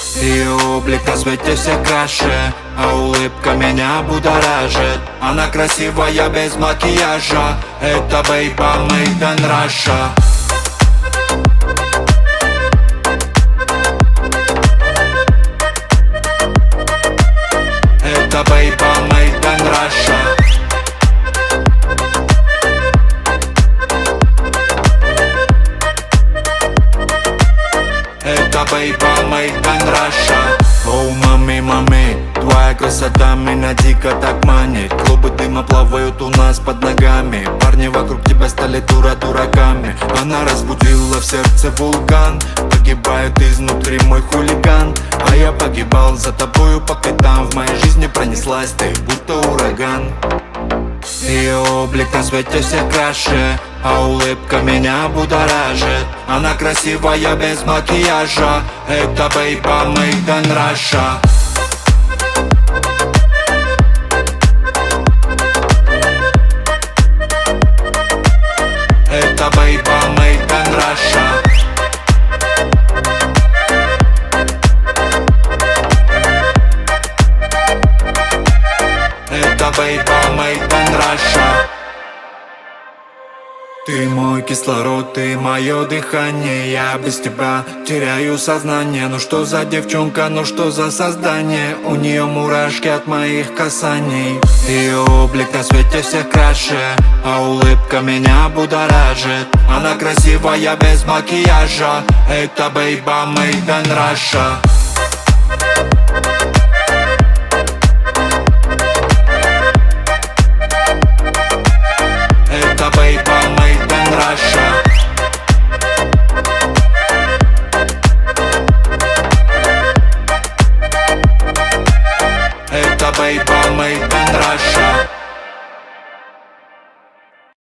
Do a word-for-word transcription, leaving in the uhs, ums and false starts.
Ее облик на свете все краше, а улыбка меня будоражит. Она красивая без макияжа, это бейба made in Russia. Это бейба made in Russia. Это бейба made in Russia. Оу, мами, мами, твоя красота меня дико так манит. Клубы дыма плавают у нас под ногами. Парни вокруг тебя стали дура дураками. Она разбудила в сердце вулкан. Погибает изнутри мой хулиган. А я погибал за тобою по пятам. В моей жизни пронеслась ты, будто ураган. Ее облик на свете все краше, а улыбка меня будоражит. Она красивая без макияжа, это бейба made in Russia. Это бейба made in Russia. Это бейба made in Russia. Ты мой кислород, ты мое дыхание. Я без тебя теряю сознание. Ну что за девчонка, ну что за создание? У нее мурашки от моих касаний. Ее облик на свете все краше, а улыбка меня будоражит. Она красивая без макияжа, это бейба made in Russia. Это бейба made in Russia. Это бейба made in Russia.